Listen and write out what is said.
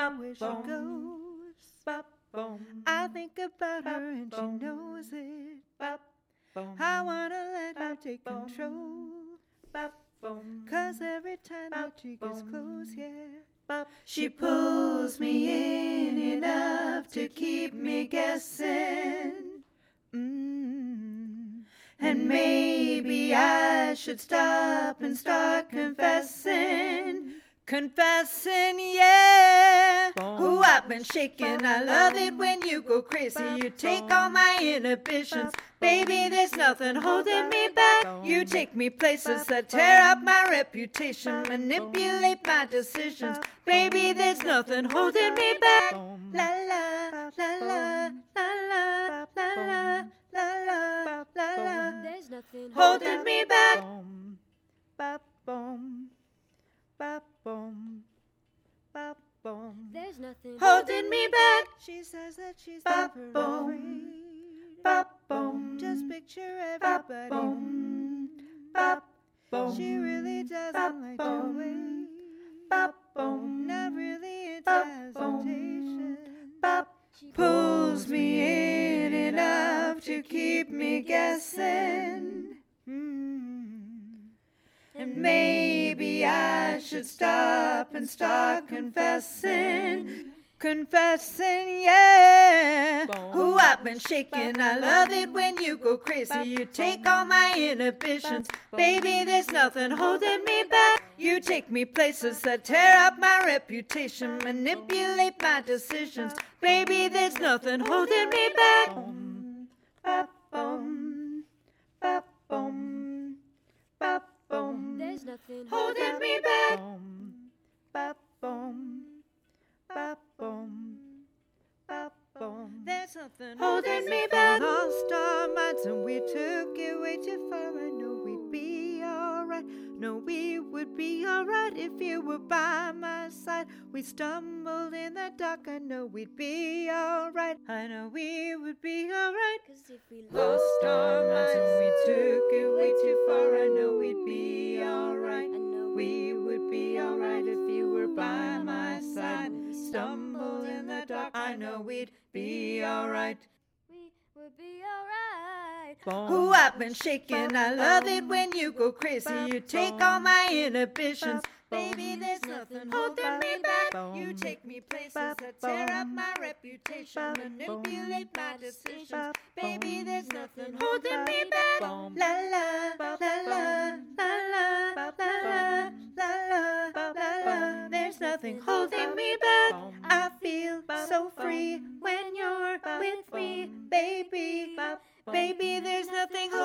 where she goes. I think about her and she knows it. I wanna let her take control. 'Cause every time that she gets close, yeah, she pulls me in enough to keep me guessing. And maybe I should stop and start confessing. Confessing, yeah. Ooh, I've been shaking. I love it when you go crazy. You take all my inhibitions. Baby, there's nothing holding me back. You take me places that tear up my reputation, manipulate my decisions. Baby, there's nothing holding me back. La la, la la, la la, la la, la la, la la. There's nothing Holding me back. Bop, boom. Bop, boom. Bop, boom. There's nothing Holding me back. She says that she's never afraid. Bop, boom. Just picture everybody. Boom. Bop, boom. She really doesn't like to wait. Bop, boom. Not really into hesitation. Bop, pulls me in enough to keep me guessing. And maybe I should stop and start confessing. Confessing, yeah. Ooh, I've been shaking. I love it when you go crazy. You take all my inhibitions. Baby, there's nothing holding me back. You take me places that tear up my reputation, manipulate my decisions. Baby, there's nothing holding me back. Bop, boom. Bop, boom. Bop, boom. There's nothing Holding me back. Bop, boom. Bop, boom. Bop, boom. There's nothing holding me back. Lost our minds and we took it way too far. I know we'd be alright. No, we would be alright if you were by my side. We stumbled in the dark. I know we'd be alright. I know we would be alright. 'Cause if we Lost our minds and we took it way too far. I know we'd be alright. I know We would be alright if you were by my side. Stumbled in the dark. I know we'd be alright. we would be alright. Ooh, I've been shaking. I love it when you go crazy. You take all my inhibitions. Baby, there's nothing holding me back. You take me places that tear up my reputation, manipulate my decisions. Baby, there's nothing holding me back. La la, la la, la la, la la, la la, la la. There's nothing holding me back. I feel so free when you're with me, baby. Baby, there's nothing